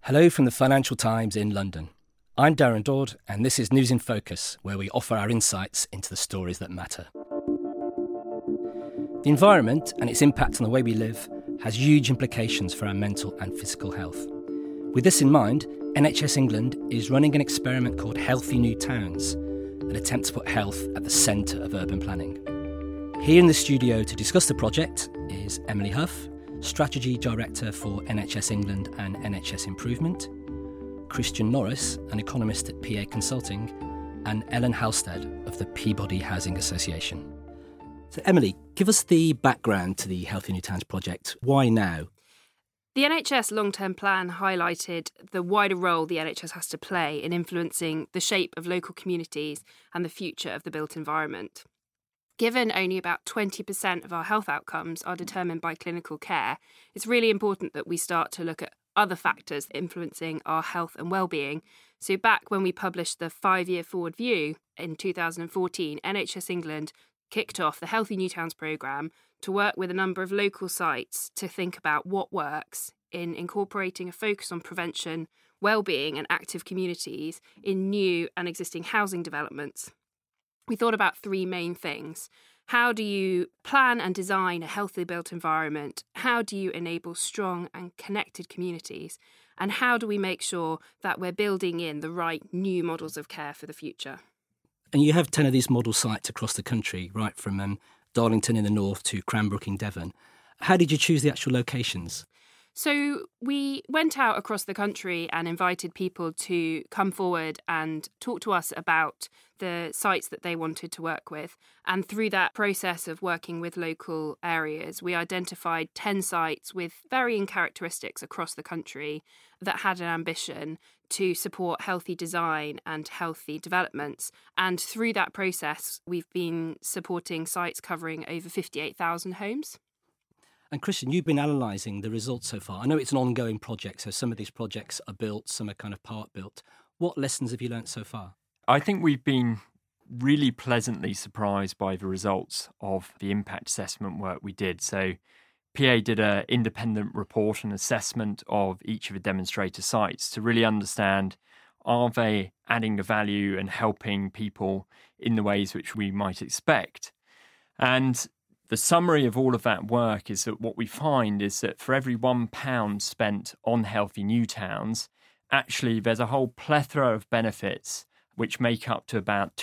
Hello from the Financial Times in London. I'm Darren Dodd, and this is News in Focus, where we offer our insights into the stories that matter. The environment and its impact on the way we live has huge implications for our mental and physical health. With this in mind, NHS England is running an experiment called Healthy New Towns, an attempt to put health at the centre of urban planning. Here in the studio to discuss the project is Emily Huff, Strategy Director for NHS England and NHS Improvement, Christian Norris, an economist at PA Consulting, and Ellen Halstead of the Peabody Housing Association. So Emily, give us the background to the Healthy New Towns project. Why now? The NHS long-term plan highlighted the wider role the NHS has to play in influencing the shape of local communities and the future of the built environment. Given only about 20% of our health outcomes are determined by clinical care, it's really important that we start to look at other factors influencing our health and well-being. So back when we published the 5-year forward view in 2014, NHS England kicked off the Healthy New Towns programme to work with a number of local sites to think about what works in incorporating a focus on prevention, well-being and active communities in new and existing housing developments. We thought about three main things. How do you plan and design a healthily built environment? How do you enable strong and connected communities? And how do we make sure that we're building in the right new models of care for the future? And you have 10 of these model sites across the country, right from Darlington in the north to Cranbrook in Devon. How did you choose the actual locations? So we went out across the country and invited people to come forward and talk to us about the sites that they wanted to work with. And through that process of working with local areas, we identified 10 sites with varying characteristics across the country that had an ambition to support healthy design and healthy developments. And through that process, we've been supporting sites covering over 58,000 homes. And Christian, you've been analysing the results so far. I know it's an ongoing project, so some of these projects are built, some are kind of part built. What lessons have you learnt so far? I think we've been really pleasantly surprised by the results of the impact assessment work we did. So PA did an independent report and assessment of each of the demonstrator sites to really understand, are they adding the value and helping people in the ways which we might expect? And the summary of all of that work is that what we find is that for every £1 spent on Healthy New Towns, actually there's a whole plethora of benefits which make up to about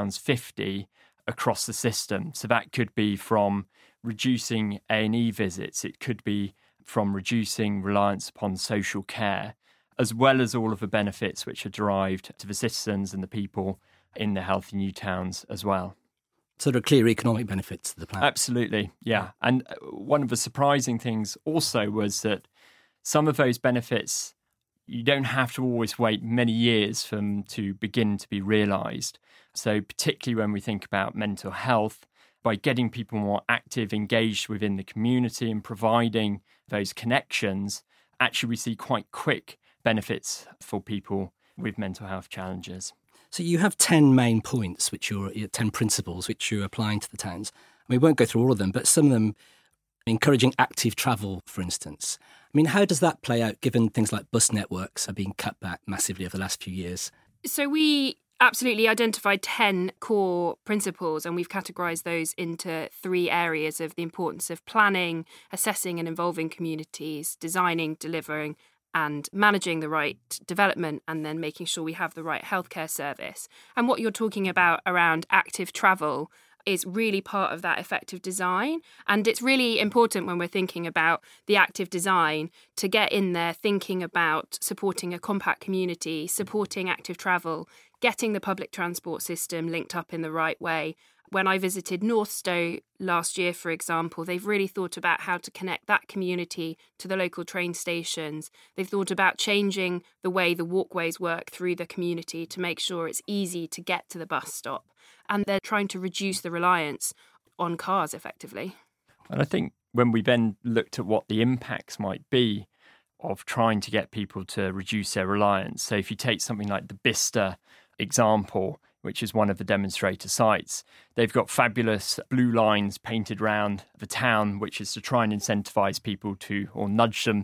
£2.50 across the system. So that could be from reducing A&E visits, it could be from reducing reliance upon social care, as well as all of the benefits which are derived to the citizens and the people in the Healthy New Towns as well. So there are clear economic benefits to the plan. Absolutely, yeah. And one of the surprising things also was that some of those benefits, you don't have to always wait many years for them to begin to be realised. So particularly when we think about mental health, by getting people more active, engaged within the community and providing those connections, actually we see quite quick benefits for people with mental health challenges. So you have 10 main points, 10 principles, which you're applying to the towns. We won't go through all of them, but some of them encouraging active travel, for instance. I mean, how does that play out, given things like bus networks are being cut back massively over the last few years? So we absolutely identified 10 core principles, and we've categorised those into 3 areas of the importance of planning, assessing and involving communities, designing, delivering and managing the right development, and then making sure we have the right healthcare service. And what you're talking about around active travel is really part of that effective design. And it's really important when we're thinking about the active design to get in there thinking about supporting a compact community, supporting active travel, getting the public transport system linked up in the right way. When I visited Northstowe last year, for example, they've really thought about how to connect that community to the local train stations. They've thought about changing the way the walkways work through the community to make sure it's easy to get to the bus stop. And they're trying to reduce the reliance on cars effectively. And I think when we then looked at what the impacts might be of trying to get people to reduce their reliance. So if you take something like the Bicester example, which is one of the demonstrator sites, they've got fabulous blue lines painted around the town, which is to try and incentivise people to, or nudge them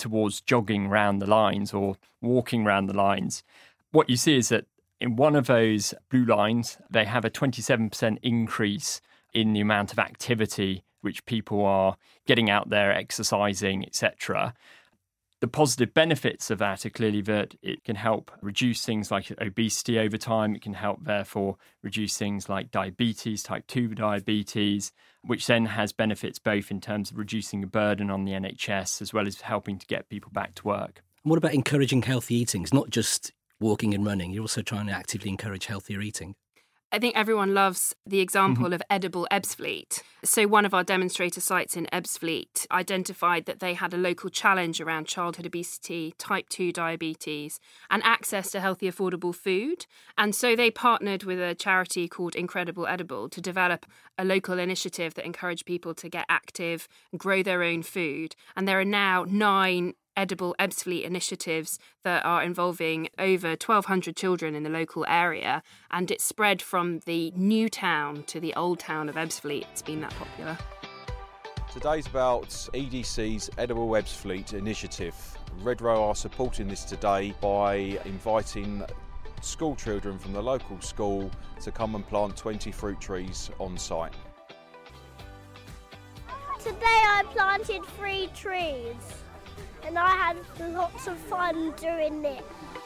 towards jogging round the lines or walking round the lines, what you see is that in one of those blue lines, they have a 27% increase in the amount of activity which people are getting out there, exercising, etc. The positive benefits of that are clearly that it can help reduce things like obesity over time. It can help, therefore, reduce things like diabetes, type 2 diabetes, which then has benefits both in terms of reducing the burden on the NHS as well as helping to get people back to work. And what about encouraging healthy eating? It's not just walking and running. You're also trying to actively encourage healthier eating. I think everyone loves the example of edible Ebbsfleet. So one of our demonstrator sites in Ebbsfleet identified that they had a local challenge around childhood obesity, type 2 diabetes, and access to healthy, affordable food. And so they partnered with a charity called Incredible Edible to develop a local initiative that encouraged people to get active and grow their own food. And there are now 9 edible Ebbsfleet initiatives that are involving over 1,200 children in the local area, and it's spread from the new town to the old town of Ebbsfleet. It's been that popular. Today's about EDC's Edible Ebbsfleet initiative. Redrow are supporting this today by inviting school children from the local school to come and plant 20 fruit trees on site. Today I planted 3 trees. And I had lots of fun doing it.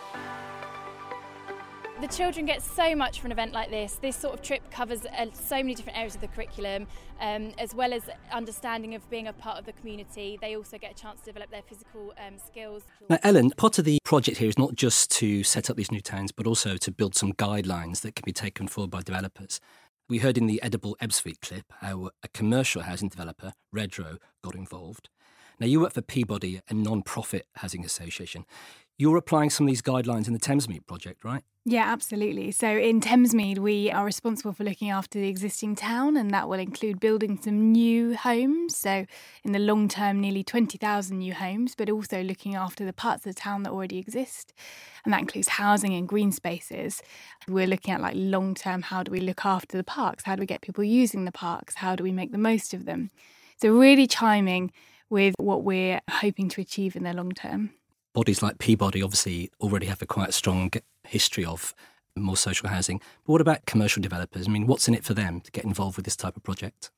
The children get so much from an event like this. This sort of trip covers so many different areas of the curriculum, as well as understanding of being a part of the community. They also get a chance to develop their physical skills. Now, Ellen, part of the project here is not just to set up these new towns, but also to build some guidelines that can be taken forward by developers. We heard in the Edible Ebbsfleet clip how a commercial housing developer, Redrow, got involved. Now, you work for Peabody, a non-profit housing association. You're applying some of these guidelines in the Thamesmead project, right? Yeah, absolutely. So in Thamesmead, we are responsible for looking after the existing town, and that will include building some new homes. So in the long term, nearly 20,000 new homes, but also looking after the parts of the town that already exist. And that includes housing and green spaces. We're looking at long term, how do we look after the parks? How do we get people using the parks? How do we make the most of them? So really chiming with what we're hoping to achieve in the long term. Bodies like Peabody obviously already have a quite strong history of more social housing. But what about commercial developers? I mean, what's in it for them to get involved with this type of project?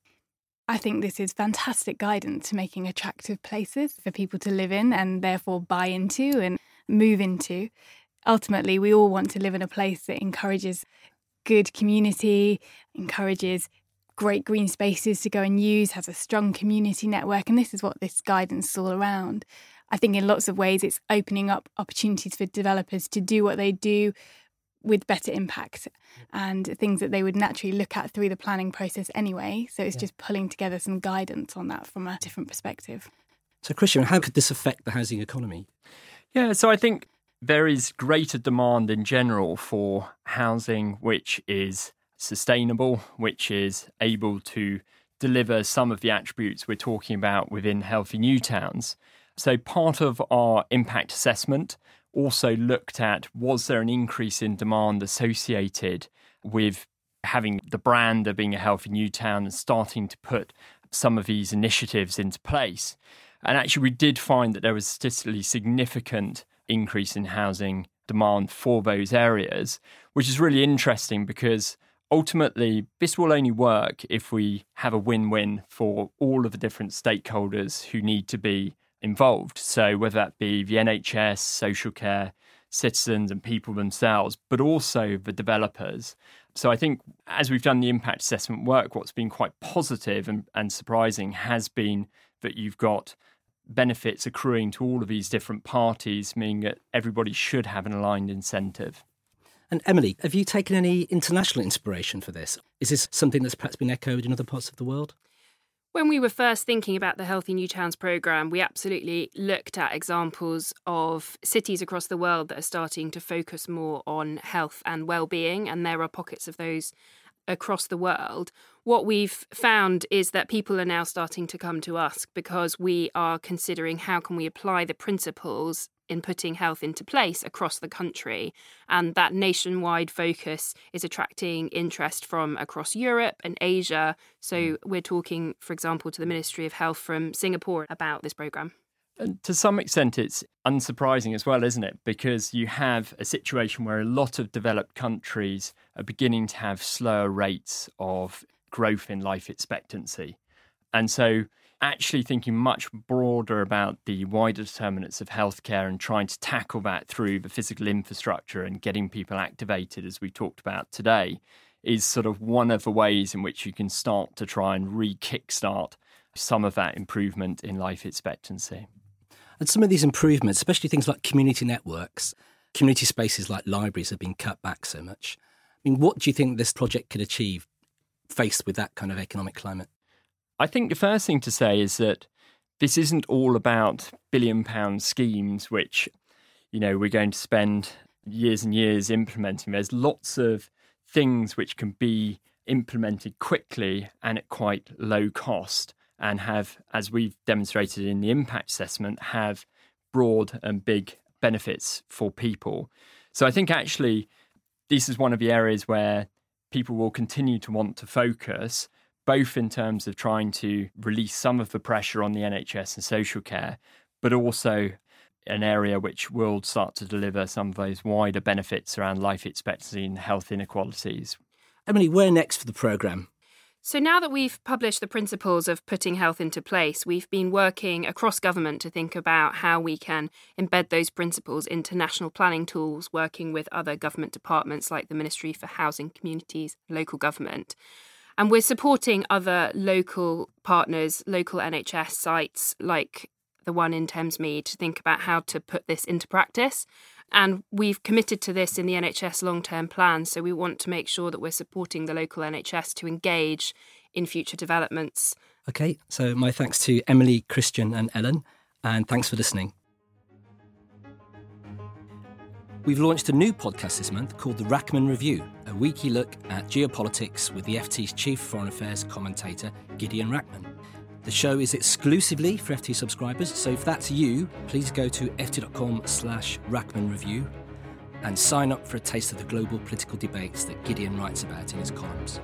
I think this is fantastic guidance to making attractive places for people to live in and therefore buy into and move into. Ultimately, we all want to live in a place that encourages good community, encourages great green spaces to go and use, has a strong community network, and this is what this guidance is all around. I think in lots of ways it's opening up opportunities for developers to do what they do with better impact and things that they would naturally look at through the planning process anyway. So it's just pulling together some guidance on that from a different perspective. So Christian, how could this affect the housing economy? Yeah, so I think there is greater demand in general for housing which is sustainable, which is able to deliver some of the attributes we're talking about within Healthy New Towns. So part of our impact assessment also looked at, was there an increase in demand associated with having the brand of being a Healthy New Town and starting to put some of these initiatives into place. And actually we did find that there was a statistically significant increase in housing demand for those areas, which is really interesting because ultimately, this will only work if we have a win-win for all of the different stakeholders who need to be involved. So whether that be the NHS, social care, citizens and people themselves, but also the developers. So I think as we've done the impact assessment work, what's been quite positive and surprising has been that you've got benefits accruing to all of these different parties, meaning that everybody should have an aligned incentive. And Emily, have you taken any international inspiration for this? Is this something that's perhaps been echoed in other parts of the world? When we were first thinking about the Healthy New Towns programme, we absolutely looked at examples of cities across the world that are starting to focus more on health and well-being, and there are pockets of those across the world. What we've found is that people are now starting to come to us because we are considering how can we apply the principles in putting health into place across the country. And that nationwide focus is attracting interest from across Europe and Asia. So we're talking, for example, to the Ministry of Health from Singapore about this programme. And to some extent, it's unsurprising as well, isn't it? Because you have a situation where a lot of developed countries are beginning to have slower rates of growth in life expectancy. And so actually thinking much broader about the wider determinants of healthcare and trying to tackle that through the physical infrastructure and getting people activated, as we talked about today, is sort of one of the ways in which you can start to try and re-kickstart some of that improvement in life expectancy. And some of these improvements, especially things like community networks, community spaces like libraries have been cut back so much. I mean, what do you think this project could achieve faced with that kind of economic climate? I think the first thing to say is that this isn't all about billion-pound schemes, which, we're going to spend years and years implementing. There's lots of things which can be implemented quickly and at quite low cost and have, as we've demonstrated in the impact assessment, have broad and big benefits for people. So I think actually this is one of the areas where people will continue to want to focus, both in terms of trying to release some of the pressure on the NHS and social care, but also an area which will start to deliver some of those wider benefits around life expectancy and health inequalities. Emily, where next for the programme? So now that we've published the principles of putting health into place, we've been working across government to think about how we can embed those principles into national planning tools, working with other government departments like the Ministry for Housing, Communities, Local Government. And we're supporting other local partners, local NHS sites like the one in Thamesmead, to think about how to put this into practice. And we've committed to this in the NHS long-term plan, so we want to make sure that we're supporting the local NHS to engage in future developments. OK, so my thanks to Emily, Christian and Ellen, and thanks for listening. We've launched a new podcast this month called The Rachman Review, a weekly look at geopolitics with the FT's Chief Foreign Affairs commentator, Gideon Rachman. The show is exclusively for FT subscribers, so if that's you, please go to ft.com/Rachman Review and sign up for a taste of the global political debates that Gideon writes about in his columns.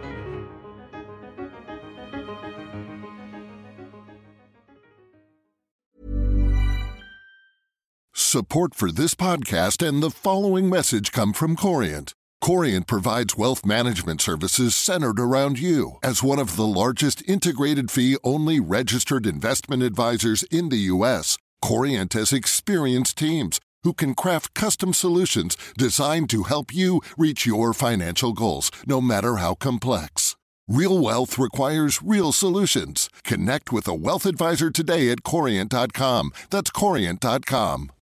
Support for this podcast and the following message come from Corient. Corient provides wealth management services centered around you. As one of the largest integrated fee-only registered investment advisors in the U.S., Corient has experienced teams who can craft custom solutions designed to help you reach your financial goals, no matter how complex. Real wealth requires real solutions. Connect with a wealth advisor today at Corient.com. That's Corient.com.